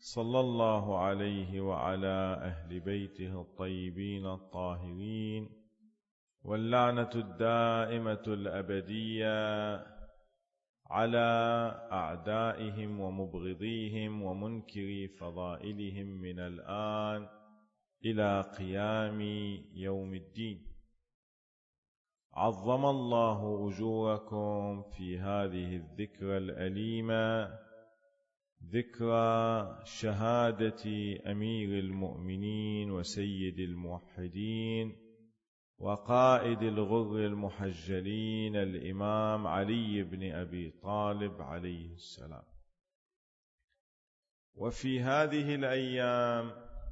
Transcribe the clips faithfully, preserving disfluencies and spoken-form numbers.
صلى الله عليه وعلى أهل بيته الطيبين الطاهرين، واللعنة الدائمة الأبدية على أعدائهم ومبغضيهم ومنكري فضائلهم من الآن إلى قيام يوم الدين. عظم الله أجوركم في هذه الذكرى الأليمة، ذكرى شهادة أمير المؤمنين وسيد الموحدين وقائد الغر المحجلين الإمام علي بن أبي طالب عليه السلام. وفي هذه الأيام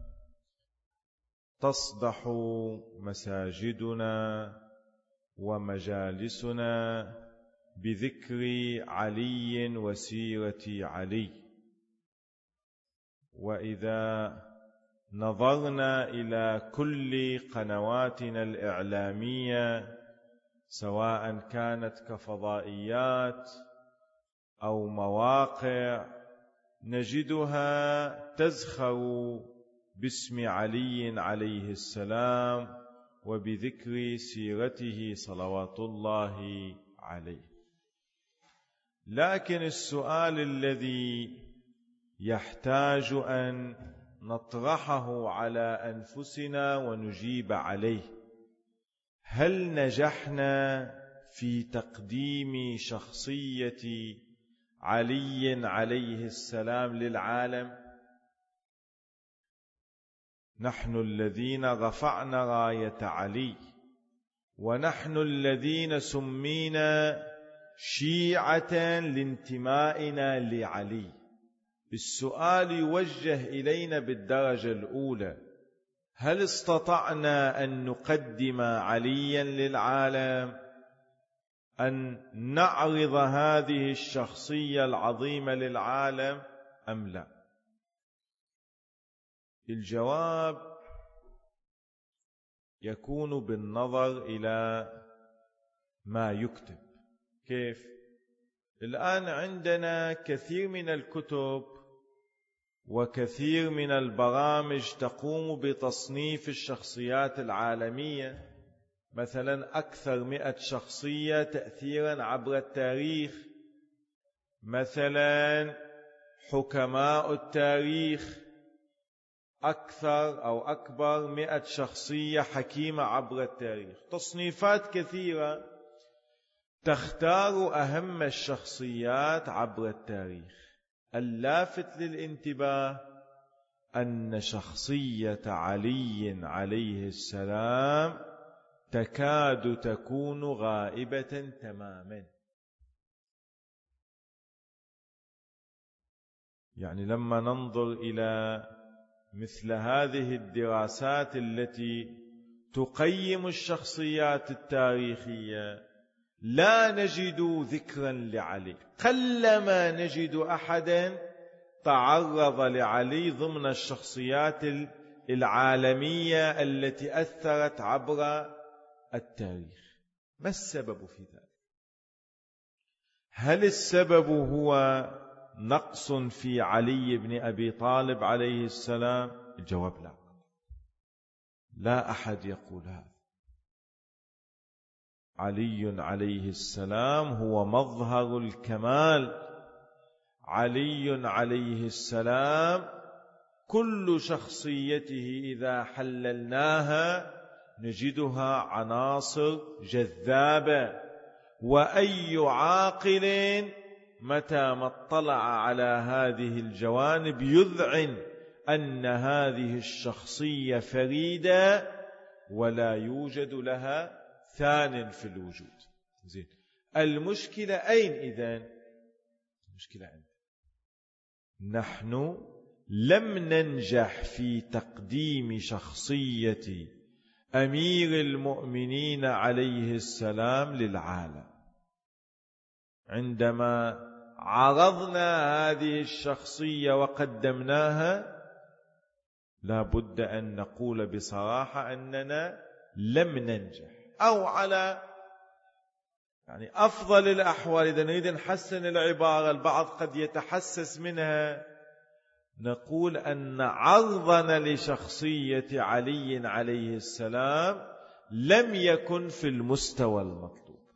تصدح مساجدنا ومجالسنا بذكر علي وسيرة علي. وإذا نظرنا إلى كل قنواتنا الإعلامية، سواء كانت كفضائيات أو مواقع، نجدها تزخر باسم علي عليه السلام وبذكر سيرته صلوات الله عليه. لكن السؤال الذي يحتاج أن نطرحه على أنفسنا ونجيب عليه: هل نجحنا في تقديم شخصية علي عليه السلام للعالم؟ نحن الذين رفعنا راية علي، ونحن الذين سمينا شيعة لانتمائنا لعلي. السؤال يوجه إلينا بالدرجة الأولى: هل استطعنا أن نقدم عليا للعالم، أن نعرض هذه الشخصية العظيمة للعالم أم لا؟ الجواب يكون بالنظر إلى ما يكتب. كيف؟ الآن عندنا كثير من الكتب وكثير من البرامج تقوم بتصنيف الشخصيات العالمية، مثلا أكثر مئة شخصية تأثيرا عبر التاريخ، مثلا حكماء التاريخ، أكثر أو أكبر مئة شخصية حكيمة عبر التاريخ. تصنيفات كثيرة تختار أهم الشخصيات عبر التاريخ. اللافت للانتباه أن شخصية علي عليه السلام تكاد تكون غائبة تماما. يعني لما ننظر إلى مثل هذه الدراسات التي تقيم الشخصيات التاريخية، لا نجد ذكرا لعلي. قلما نجد أحدا تعرض لعلي ضمن الشخصيات العالمية التي أثرت عبر التاريخ. ما السبب في ذلك؟ هل السبب هو نقص في علي بن أبي طالب عليه السلام؟ الجواب لا، لا أحد يقول هذا. علي عليه السلام هو مظهر الكمال. علي عليه السلام كل شخصيته إذا حللناها نجدها عناصر جذابة، وأي عاقل متى ما اطلع على هذه الجوانب يذعن أن هذه الشخصية فريدة ولا يوجد لها ثان في الوجود. زين، المشكلة أين إذن؟ المشكلة عندنا نحن لم ننجح في تقديم شخصية أمير المؤمنين عليه السلام للعالم. عندما عرضنا هذه الشخصية وقدمناها، لا بد أن نقول بصراحة أننا لم ننجح، أو على يعني أفضل الأحوال إذا نريد نحسن العبارة، البعض قد يتحسس منها، نقول أن عرضنا لشخصية علي عليه السلام لم يكن في المستوى المطلوب.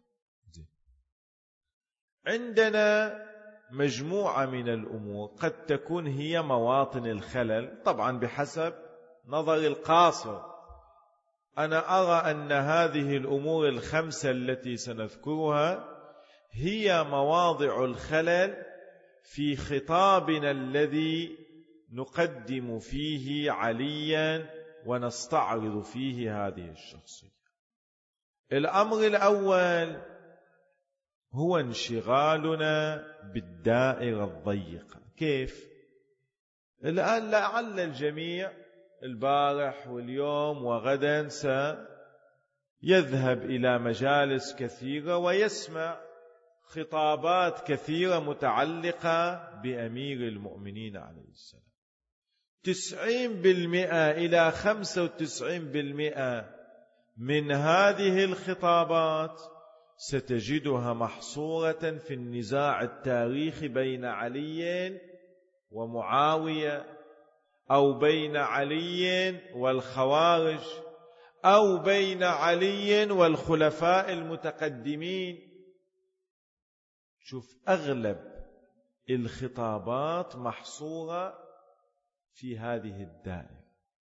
عندنا مجموعة من الأمور قد تكون هي مواطن الخلل، طبعا بحسب نظر القاصر. أنا أرى أن هذه الأمور الخمسة التي سنذكرها هي مواضع الخلل في خطابنا الذي نقدم فيه عليا ونستعرض فيه هذه الشخصية. الأمر الأول هو انشغالنا بالدائرة الضيقة. كيف؟ الآن لعل الجميع البارح واليوم وغدا سيذهب إلى مجالس كثيرة ويسمع خطابات كثيرة متعلقة بأمير المؤمنين عليه السلام. تسعين بالمئة إلى خمسة وتسعين بالمئة من هذه الخطابات ستجدها محصورة في النزاع التاريخي بين علي ومعاوية، أو بين علي والخوارج، أو بين علي والخلفاء المتقدمين. شوف، أغلب الخطابات محصورة في هذه الدائرة.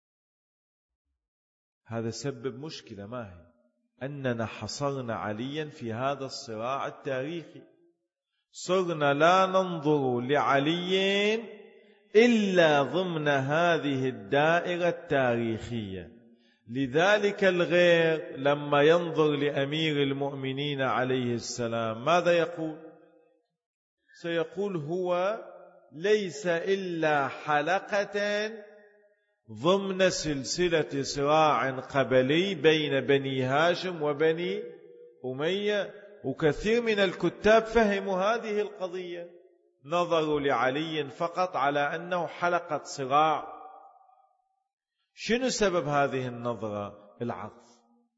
هذا سبب مشكلة، ما هي؟ أننا حصرنا عليا في هذا الصراع التاريخي، صرنا لا ننظر لعلي إلا ضمن هذه الدائرة التاريخية. لذلك الغير لما ينظر لأمير المؤمنين عليه السلام ماذا يقول؟ سيقول هو ليس إلا حلقة ضمن سلسلة صراع قبلي بين بني هاشم وبني أمية. وكثير من الكتاب فهموا هذه القضية، نظروا لعلي فقط على أنه حلقة صراع. شنو سبب هذه النظرة؟ العطف،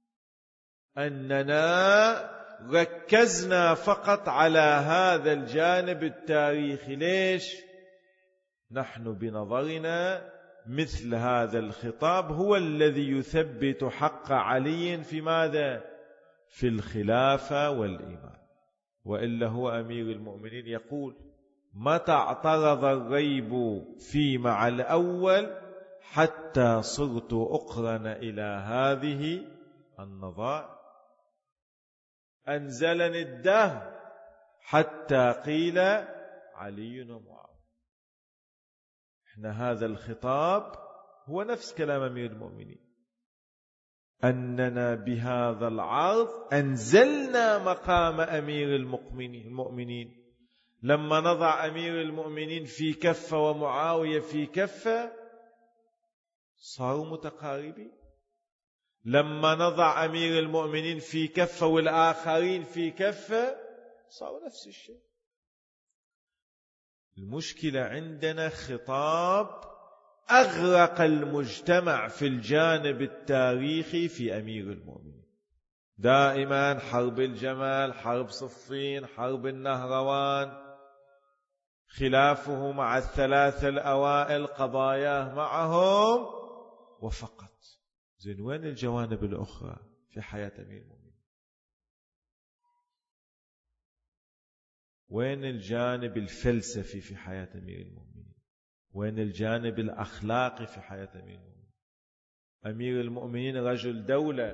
أننا ركزنا فقط على هذا الجانب التاريخي. ليش؟ نحن بنظرنا مثل هذا الخطاب هو الذي يثبت حق علي في ماذا؟ في الخلافة والإيمان. وإلا هو أمير المؤمنين يقول: متى اعترض الريب في مع الأول حتى صرت أقرن إلى هذه النظائر، أنزلني الدهر حتى قيل علي ومعاوية. إحنا هذا الخطاب هو نفس كلام أمير المؤمنين، أننا بهذا العرض أنزلنا مقام أمير المؤمنين. لما نضع أمير المؤمنين في كفة ومعاوية في كفة صاروا متقاربين، لما نضع أمير المؤمنين في كفة والآخرين في كفة صاروا نفس الشيء. المشكلة عندنا خطاب أغرق المجتمع في الجانب التاريخي في أمير المؤمنين. دائما حرب الجمل، حرب صفين، حرب النهروان، خلافه مع الثلاثة الأوائل، قضاياه معهم وفقط. زين، وين الجوانب الأخرى في حياة أمير المؤمنين؟ وين الجانب الفلسفي في حياة أمير المؤمنين؟ وين الجانب الأخلاقي في حياة أمير المؤمنين؟ أمير المؤمنين رجل دولة،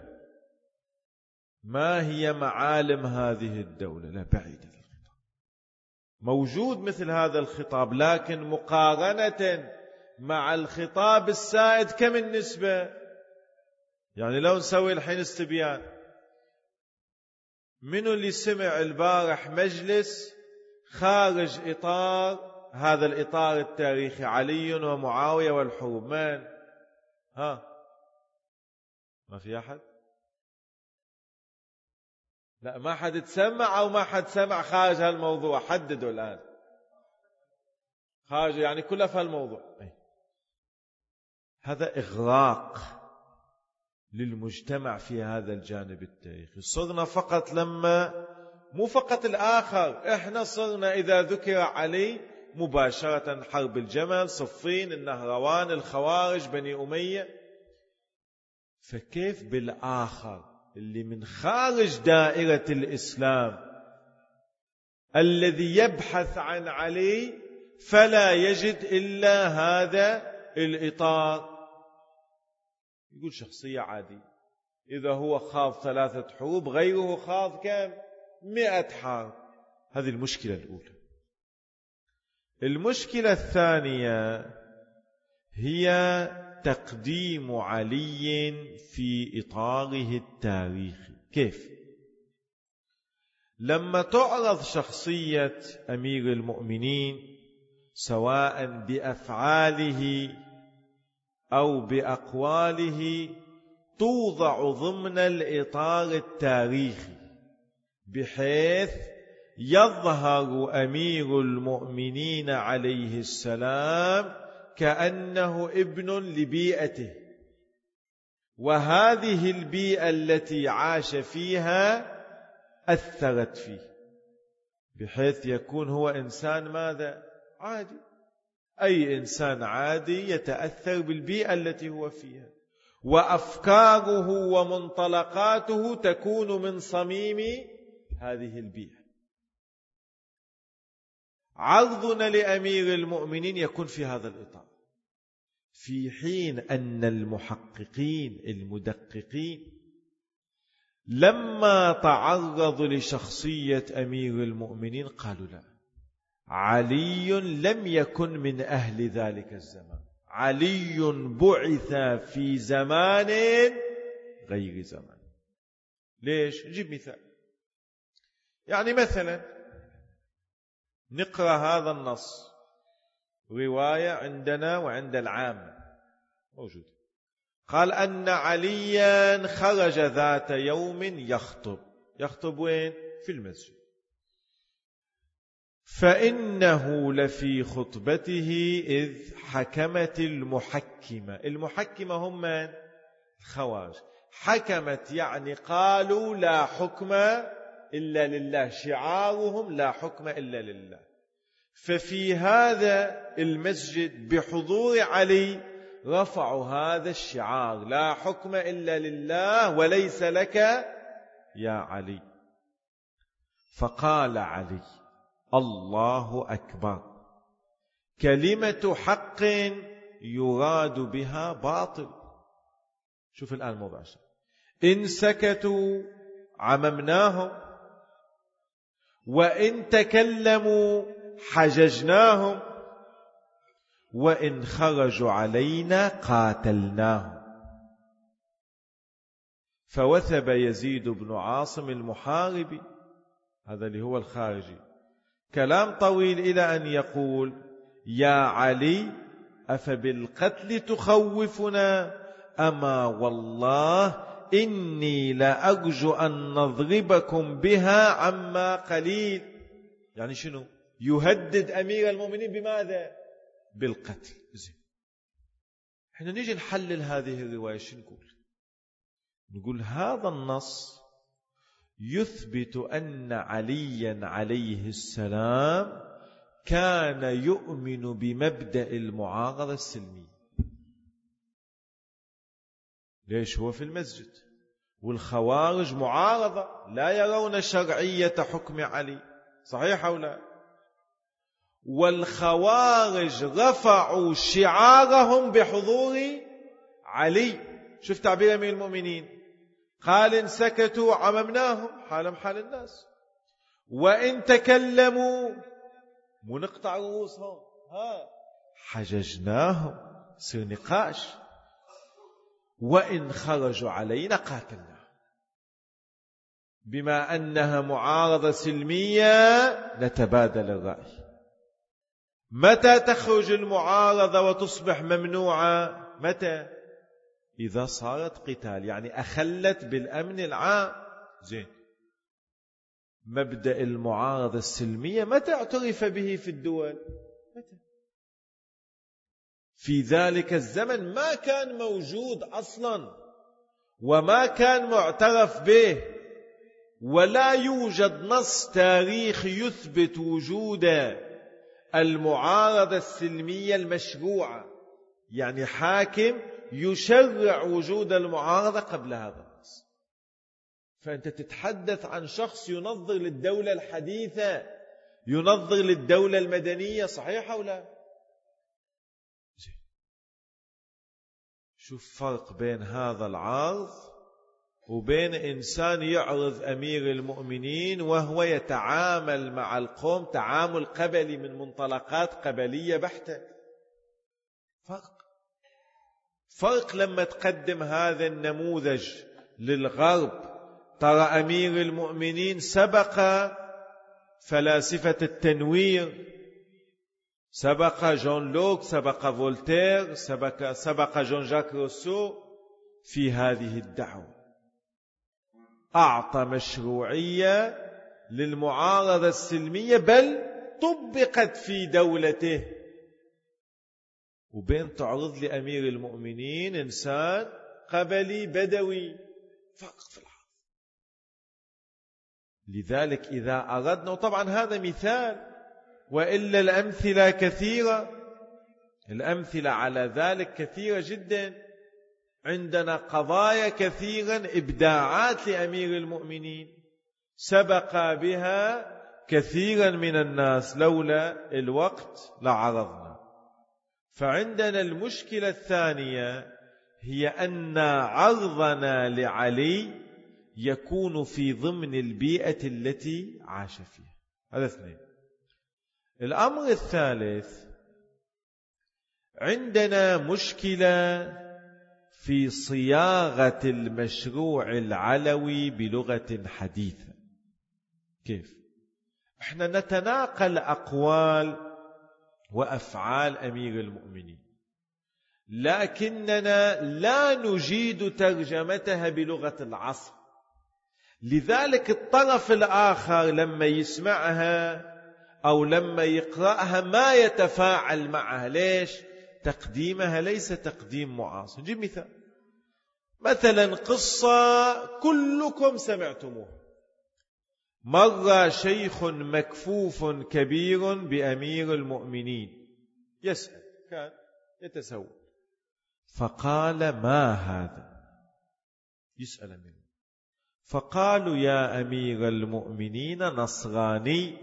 ما هي معالم هذه الدولة؟ لا، بعيدة الخطاب. موجود مثل هذا الخطاب، لكن مقارنة مع الخطاب السائد كم النسبة؟ يعني لو نسوي الحين استبيان، منو اللي سمع البارح مجلس خارج إطار هذا الإطار التاريخي، علي ومعاوية والحروب؟ من؟ ها؟ ما في أحد؟ لا، ما حد تسمع أو ما حد سمع خارج هالموضوع؟ حددوا الآن. خارج يعني كلها في هالموضوع. أي. هذا إغراق للمجتمع في هذا الجانب التاريخي. صرنا فقط لما مو فقط الآخر، إحنا صرنا إذا ذكر علي مباشرة حرب الجمل، صفين، النهروان، الخوارج، بني أمية. فكيف بالآخر اللي من خارج دائرة الإسلام الذي يبحث عن علي فلا يجد إلا هذا الإطار؟ يقول شخصية عادية، إذا هو خاض ثلاثة حروب غيره خاض كم؟ مئة حرب. هذه المشكلة الأولى. المشكلة الثانية هي تقديم علي في إطاره التاريخي. كيف؟ لما تعرض شخصية أمير المؤمنين سواء بأفعاله أو بأقواله توضع ضمن الإطار التاريخي بحيث يظهر أمير المؤمنين عليه السلام كأنه ابن لبيئته، وهذه البيئة التي عاش فيها أثرت فيه، بحيث يكون هو إنسان ماذا؟ عادي. أي إنسان عادي يتأثر بالبيئة التي هو فيها، وأفكاره ومنطلقاته تكون من صميم هذه البيئة. عرضنا لأمير المؤمنين يكون في هذا الإطار، في حين أن المحققين المدققين لما تعرضوا لشخصية أمير المؤمنين قالوا لا، علي لم يكن من أهل ذلك الزمان، علي بعث في زمان غير زمان. ليش؟ نجيب مثال. يعني مثلا نقرأ هذا النص، رواية عندنا وعند العام موجود، قال أن عليا خرج ذات يوم يخطب. يخطب وين؟ في المسجد. فإنه لفي خطبته إذ حكمت المحكمة. المحكمة هم من؟ الخوارج. حكمت يعني قالوا لا حكم إلا لله، شعارهم لا حكم إلا لله. ففي هذا المسجد بحضور علي رفعوا هذا الشعار، لا حكم إلا لله وليس لك يا علي. فقال علي الله أكبر، كلمة حق يراد بها باطل. شوف الآن مباشر، إن سكتوا عممناهم، وإن تكلموا حججناهم، وإن خرجوا علينا قاتلناهم. فوثب يزيد بن عاصم المحاربي، هذا اللي هو الخارجي، كلام طويل إلى أن يقول يا علي أفبالقتل تخوفنا؟ أما والله إني لأرجو أن نضربكم بها عما قليل. يعني شنو؟ يهدد أمير المؤمنين بماذا؟ بالقتل. زين، احنا نيجي نحلل هذه الرواية، شو نقول؟ نقول هذا النص يثبت أن عليا عليه السلام كان يؤمن بمبدأ المعارضة السلمية. ليش؟ هو في المسجد، والخوارج معارضة لا يرون شرعية حكم علي، صحيح أو لا؟ والخوارج رفعوا شعارهم بحضور علي. شوف تعبير أمير المؤمنين، قال إن سكتوا عممناهم، حالهم حال الناس، وإن تكلموا منقطع رؤوسهم، ها حججناهم، سير نقاش، وإن خرجوا علينا قاتلنا. بما أنها معارضة سلمية نتبادل الرأي. متى تخرج المعارضة وتصبح ممنوعة؟ متى؟ إذا صارت قتال، يعني أخلت بالأمن العام. زين، مبدأ المعارضة السلمية متى اعترف به في الدول؟ متى؟ في ذلك الزمن ما كان موجود أصلا، وما كان معترف به، ولا يوجد نص تاريخي يثبت وجود المعارضة السلمية المشروعة، يعني حاكم يشرع وجود المعارضة قبل هذا النص. فأنت تتحدث عن شخص ينظر للدولة الحديثة، ينظر للدولة المدنية، صحيح أو لا؟ شوف فرق بين هذا العرض وبين إنسان يعرض أمير المؤمنين وهو يتعامل مع القوم تعامل قبلي من منطلقات قبلية بحتة. فرق فرق لما تقدم هذا النموذج للغرب، ترى أمير المؤمنين سبق فلاسفة التنوير، سبق جون لوك، سبق فولتير، سبق, سبق جون جاك روسو في هذه الدعوة، أعطى مشروعية للمعارضة السلمية بل طبقت في دولته. وبين تعرض لأمير المؤمنين إنسان قبلي بدوي، فرق في العرض. لذلك إذا أردنا، وطبعا هذا مثال وإلا الأمثلة كثيرة، الأمثلة على ذلك كثيرة جدا، عندنا قضايا كثيرا إبداعات لأمير المؤمنين سبق بها كثيرا من الناس، لولا الوقت لعرضنا. فعندنا المشكلة الثانية هي أن عرضنا لعلي يكون في ضمن البيئة التي عاش فيها. هذا اثنين. الأمر الثالث، عندنا مشكلة في صياغة المشروع العلوي بلغة حديثة. كيف؟ احنا نتناقل أقوال وأفعال أمير المؤمنين، لكننا لا نجيد ترجمتها بلغة العصر. لذلك الطرف الآخر لما يسمعها أو لما يقرأها ما يتفاعل معها. ليش؟ تقديمها ليس تقديم معاصر. نجيب مثال، مثلا قصة كلكم سمعتموها، مر شيخ مكفوف كبير بأمير المؤمنين يسأل، كان يتسول، فقال: ما هذا؟ يسأل أمير، فقالوا: يا أمير المؤمنين نصراني.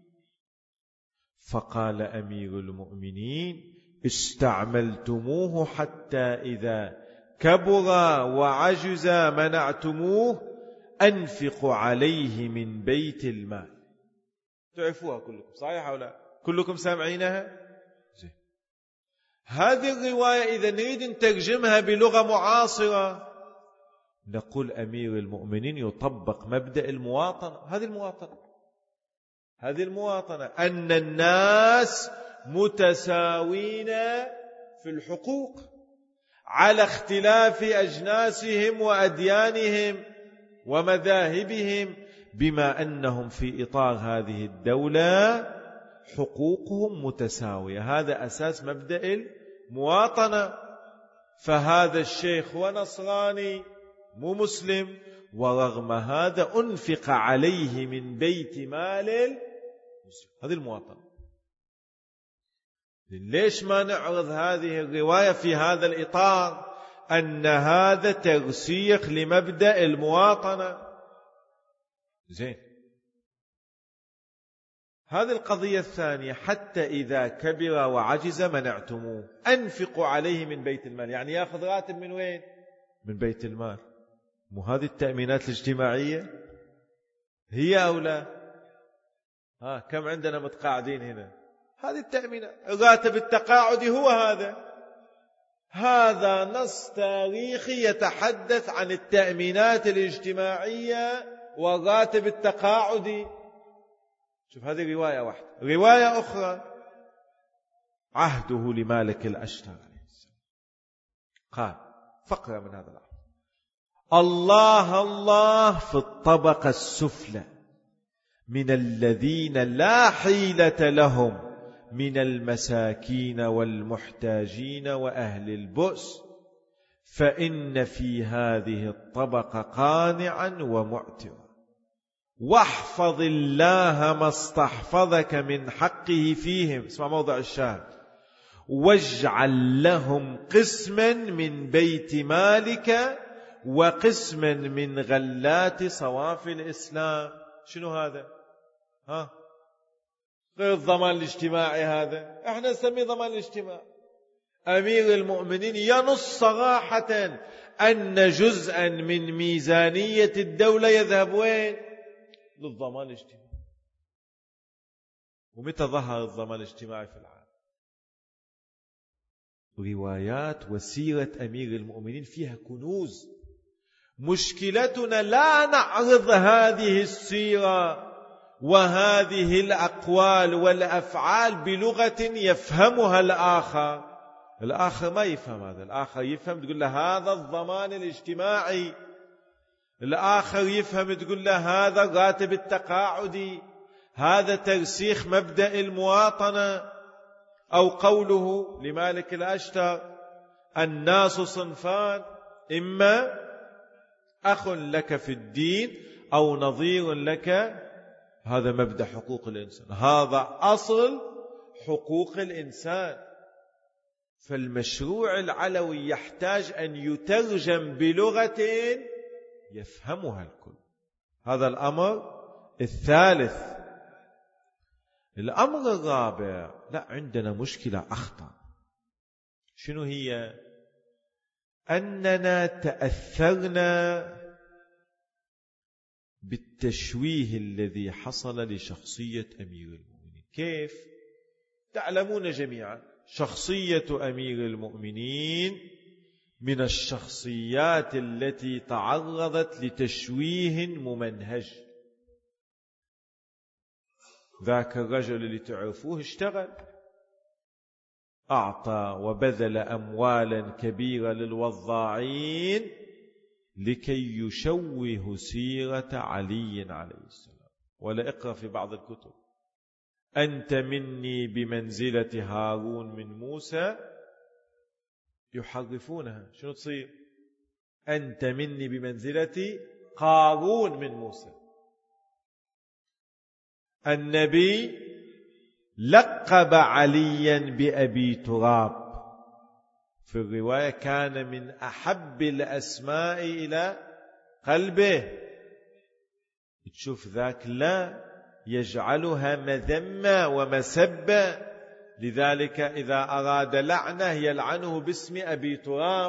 فقال أمير المؤمنين: استعملتموه حتى إذا كبر وعجز منعتموه، أنفق عليه من بيت المال. تعرفوها كلكم، صحيح أو لا؟ كلكم سامعينها؟ زي. هذه الرواية إذا نريد نترجمها بلغة معاصرة نقول أمير المؤمنين يطبق مبدأ المواطنة. هذه المواطنة هذه المواطنة أن الناس متساوين في الحقوق على اختلاف أجناسهم وأديانهم ومذاهبهم، بما أنهم في إطار هذه الدولة حقوقهم متساوية. هذا أساس مبدأ المواطنة. فهذا الشيخ هو نصراني مو مسلم، ورغم هذا أنفق عليه من بيت مال المسلم. هذه المواطنة. ليش ما نعرض هذه الرواية في هذا الإطار؟ أن هذا ترسيخ لمبدأ المواطنة. زين. هذه القضية الثانية، حتى إذا كبر وعجز منعتموه، أنفقوا عليه من بيت المال، يعني يأخذ راتب من وين؟ من بيت المال. مو هذه التأمينات الاجتماعية هي أو لا؟ ها كم عندنا متقاعدين هنا؟ هذه التأمينات، الراتب التقاعدي هو هذا. هذا نص تاريخي يتحدث عن التأمينات الاجتماعية والراتب التقاعدي. شوف، هذه رواية واحدة. رواية أخرى، عهده لمالك الأشتر قال، فقرة من هذا العهد: الله الله في الطبقة السفلى من الذين لا حيلة لهم من المساكين والمحتاجين وأهل البؤس، فإن في هذه الطبقة قانعا ومعترا. واحفظ الله ما استحفظك من حقه فيهم، اسمع موضع الشاهد، واجعل لهم قسما من بيت مالك وقسما من غلات صواف الإسلام. شنو هذا؟ ها؟ غير الضمان الاجتماعي، هذا احنا نسميه ضمان الاجتماع. أمير المؤمنين ينص صراحة أن جزءا من ميزانية الدولة يذهب وين؟ للضمان الاجتماعي. ومتى ظهر الضمان الاجتماعي في العالم؟ روايات وسيرة أمير المؤمنين فيها كنوز. مشكلتنا لا نعرض هذه السيرة وهذه الأقوال والأفعال بلغة يفهمها الآخر. الآخر ما يفهم هذا، الآخر يفهم تقول له هذا الضمان الاجتماعي، الآخر يفهم تقول له هذا الراتب التقاعدي، هذا ترسيخ مبدأ المواطنة. أو قوله لمالك الأشتر الناس صنفان، إما أخ لك في الدين أو نظير لك. هذا مبدأ حقوق الإنسان، هذا أصل حقوق الإنسان. فالمشروع العلوي يحتاج أن يترجم بلغة يفهمها الكل. هذا الأمر الثالث. الأمر الرابع، لا عندنا مشكلة أخطر. شنو هي؟ أننا تأثرنا بالتشويه الذي حصل لشخصية أمير المؤمنين. كيف؟ تعلمون جميعا شخصية أمير المؤمنين من الشخصيات التي تعرضت لتشويه ممنهج. ذاك الرجل اللي تعرفوه اشتغل، أعطى وبذل أموالا كبيرة للوضاعين لكي يشوه سيرة علي عليه السلام. ولا اقرأ في بعض الكتب أنت مني بمنزلة هارون من موسى، يحرفونها. شنو تصير؟ أنت مني بمنزلة قارون من موسى. النبي لقب عليا بأبي تراب، في الرواية كان من أحب الأسماء إلى قلبه. تشوف ذاك لا يجعلها مذمة ومسبة، لذلك إذا أراد لعنه يلعنه باسم أبي تراب.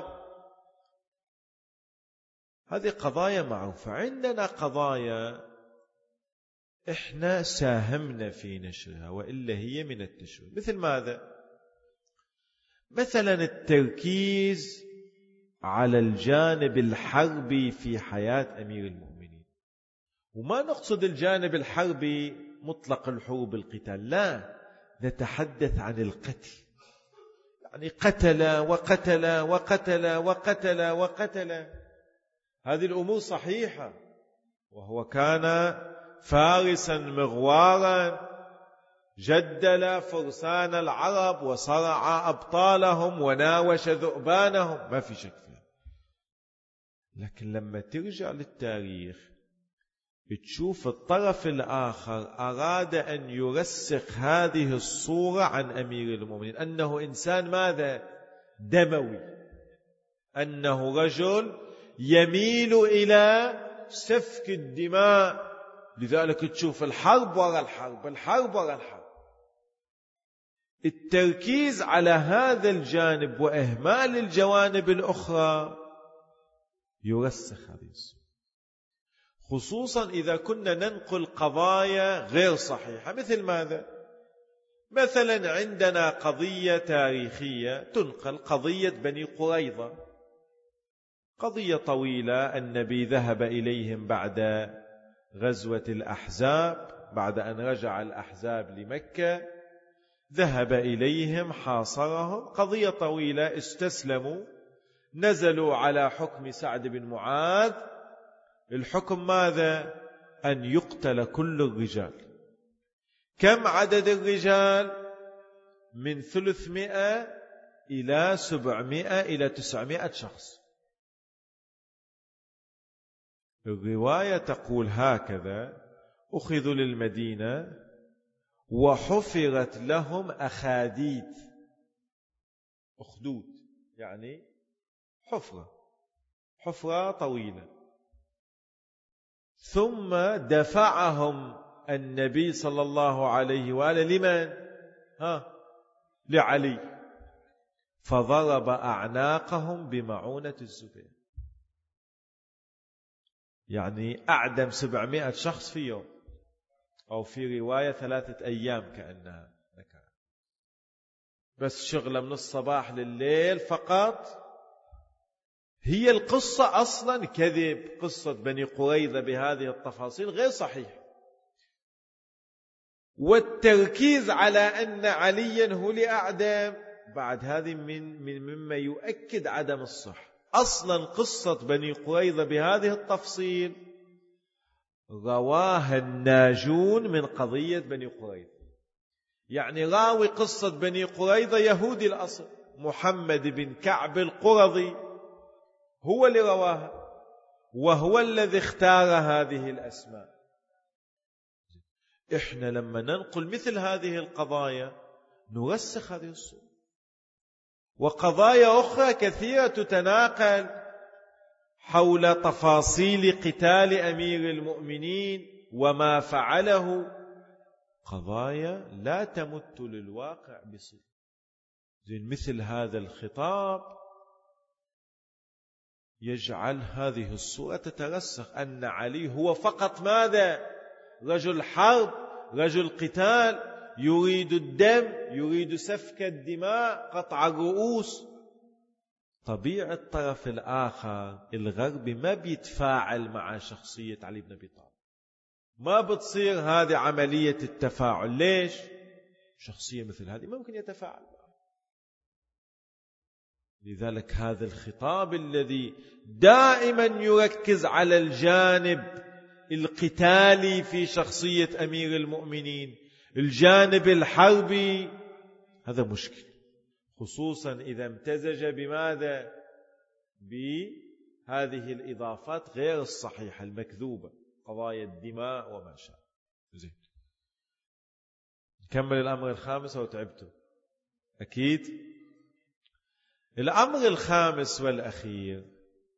هذه قضايا معروفة. عندنا قضايا إحنا ساهمنا في نشرها وإلا هي من التشويه. مثل ماذا؟ مثلا التركيز على الجانب الحربي في حياة أمير المؤمنين. وما نقصد الجانب الحربي مطلق الحروب القتال، لا، نتحدث عن القتل. يعني قتل وقتل وقتل وقتل وقتل. هذه الأمور صحيحة، وهو كان فارسا مغوارا جدل فرسان العرب وصرع أبطالهم وناوش ذؤبانهم، ما في شك فيها. لكن لما ترجع للتاريخ تشوف الطرف الآخر أراد أن يرسخ هذه الصورة عن أمير المؤمنين أنه إنسان ماذا؟ دموي، أنه رجل يميل إلى سفك الدماء. لذلك تشوف الحرب وراء الحرب، الحرب وراء الحرب. التركيز على هذا الجانب وإهمال الجوانب الأخرى يرسخ هذه الصورة، خصوصا إذا كنا ننقل قضايا غير صحيحة. مثل ماذا؟ مثلا عندنا قضية تاريخية تنقل، قضية بني قريظة، قضية طويلة. النبي ذهب إليهم بعد غزوة الأحزاب، بعد أن رجع الأحزاب لمكة ذهب إليهم حاصرهم، قضية طويلة. استسلموا، نزلوا على حكم سعد بن معاذ. الحكم ماذا؟ أن يقتل كل الرجال. كم عدد الرجال؟ من ثلاثمائة إلى سبعمائة إلى تسعمائة شخص. الرواية تقول هكذا: أخذوا للمدينة وحفرت لهم أخاديد. أخدود يعني حفرة، حفرة طويلة. ثم دفعهم النبي صلى الله عليه وآله لمن؟ ها لعلي، فضرب أعناقهم بمعونة الزبير. يعني أعدم سبعمائة شخص في يوم، أو في رواية ثلاثة أيام كأنها ذكر. بس شغلة من الصباح لليل فقط. هي القصة أصلا كذب، قصة بني قريظة بهذه التفاصيل غير صحيح. والتركيز على أن عليا هو لأعدم بعد هذه من, من مما يؤكد عدم الصحة. أصلا قصة بني قريظة بهذه التفصيل رواها الناجون من قضية بني قريظة. يعني راوي قصة بني قريظة يهودي الأصل، محمد بن كعب القرظي هو اللي رواها، وهو الذي اختار هذه الأسماء. إحنا لما ننقل مثل هذه القضايا نرسخ هذه الصورة. وقضايا أخرى كثيرة تتناقل حول تفاصيل قتال أمير المؤمنين وما فعله، قضايا لا تمت للواقع بصلة. زين مثل هذا الخطاب يجعل هذه الصورة تترسخ أن علي هو فقط ماذا؟ رجل حرب، رجل قتال، يريد الدم، يريد سفك الدماء، قطع الرؤوس. طبيعة الطرف الآخر الغربي ما بيتفاعل مع شخصية علي بن أبي طالب، ما بتصير هذه عملية التفاعل. ليش؟ شخصية مثل هذه ممكن يتفاعل معها. لذلك هذا الخطاب الذي دائما يركز على الجانب القتالي في شخصية أمير المؤمنين، الجانب الحربي، هذا مشكل، خصوصا إذا امتزج بماذا؟ بهذه الإضافات غير الصحيحة المكذوبة، قضايا الدماء وما شابه. زين، نكمل الأمر الخامس أو تعبتوا؟ أكيد. الأمر الخامس والأخير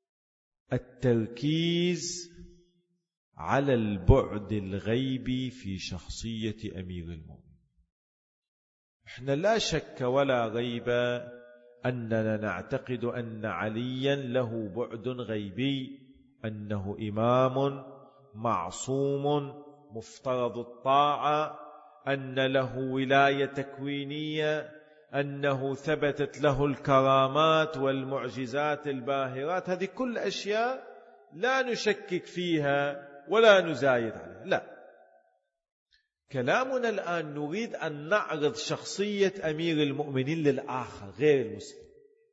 التركيز على البعد الغيبي في شخصية أمير المؤمنين. احنا لا شك ولا ريب أننا نعتقد أن عليا له بعد غيبي، أنه إمام معصوم مفترض الطاعة، أن له ولاية تكوينية، أنه ثبتت له الكرامات والمعجزات الباهرات. هذه كل أشياء لا نشكك فيها ولا نزايد عليها. لا، كلامنا الآن نريد أن نعرض شخصية أمير المؤمنين للآخر غير المسلم.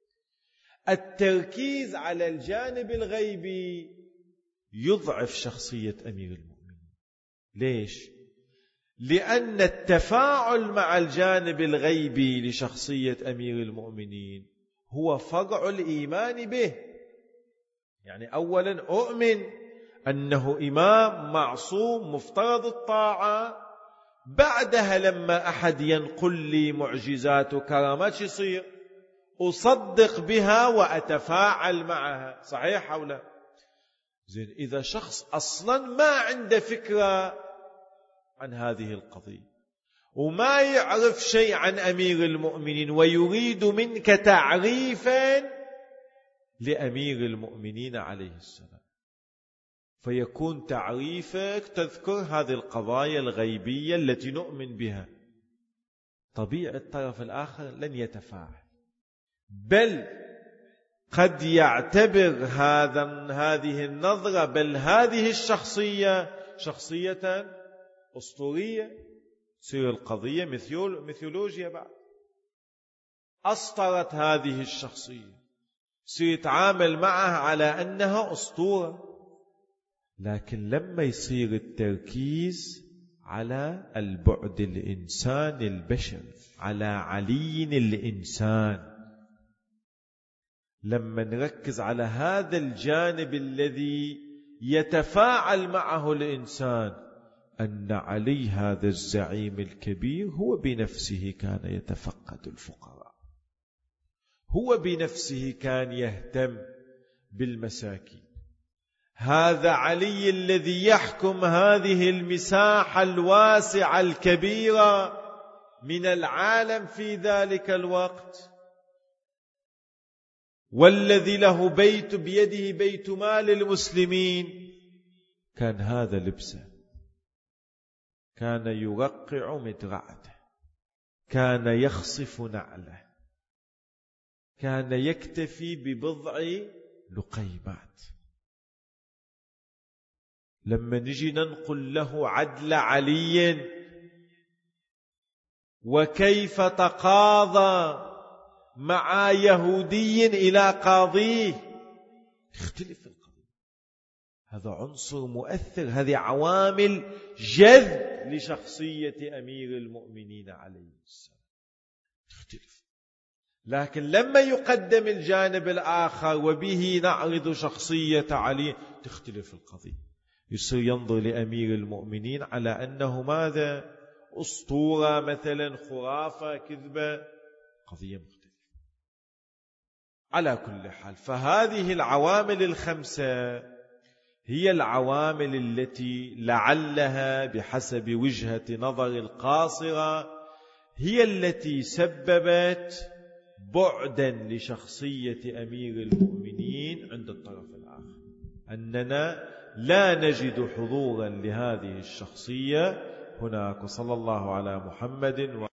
التركيز على الجانب الغيبي يضعف شخصية أمير المؤمنين. ليش؟ لأن التفاعل مع الجانب الغيبي لشخصية أمير المؤمنين هو فرع الإيمان به. يعني أولا أؤمن أنه إمام معصوم مفترض الطاعة، بعدها لما أحد ينقل لي معجزات وكرامات يصير أصدق بها وأتفاعل معها. صحيح أو لا؟ زين، إذا شخص أصلا ما عنده فكرة عن هذه القضية وما يعرف شيء عن أمير المؤمنين ويريد منك تعريفا لأمير المؤمنين عليه السلام، فيكون تعريفك تذكر هذه القضايا الغيبية التي نؤمن بها، طبيعي الطرف الآخر لن يتفاعل، بل قد يعتبر هذا هذه النظرة بل هذه الشخصية شخصية أسطورية، تصير القضية ميثولوجيا بعد. أسطرت هذه الشخصية، سيتعامل معها على أنها أسطورة. لكن لما يصير التركيز على البعد الإنسان البشري، على علي الإنسان، لما نركز على هذا الجانب الذي يتفاعل معه الإنسان، أن علي هذا الزعيم الكبير هو بنفسه كان يتفقد الفقراء، هو بنفسه كان يهتم بالمساكين. هذا علي الذي يحكم هذه المساحة الواسعة الكبيرة من العالم في ذلك الوقت، والذي له بيت بيده بيت مال المسلمين، كان هذا لبسه، كان يرقع مدرعته، كان يخصف نعله، كان يكتفي ببضع لقيمات. لما نجي ننقل له عدل علي وكيف تقاضى مع يهودي إلى قاضيه، يختلف القضية. هذا عنصر مؤثر، هذه عوامل جذب لشخصية أمير المؤمنين عليه السلام، تختلف. لكن لما يقدم الجانب الآخر وبه نعرض شخصية علي، تختلف القضية. يصير ينظر لأمير المؤمنين على أنه ماذا؟ أسطورة مثلا، خرافة، كذبة، قضية مختلفة. على كل حال، فهذه العوامل الخمسة هي العوامل التي لعلها بحسب وجهة نظر القاصرة هي التي سببت بعدا لشخصية أمير المؤمنين عند الطرف الآخر، أننا لا نجد حضورا لهذه الشخصية هناك. صلى الله على محمد.